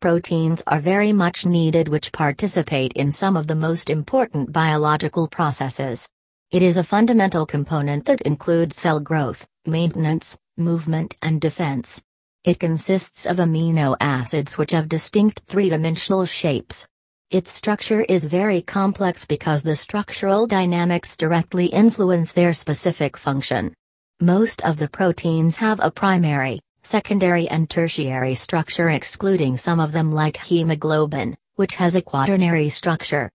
Proteins are very much needed, which participate in some of the most important biological processes. It is a fundamental component that includes cell growth, maintenance, movement and defense. It consists of amino acids which have distinct three-dimensional shapes. Its structure is very complex because the structural dynamics directly influence their specific function. Most of the proteins have a primary, secondary and tertiary structure, excluding some of them like hemoglobin, which has a quaternary structure.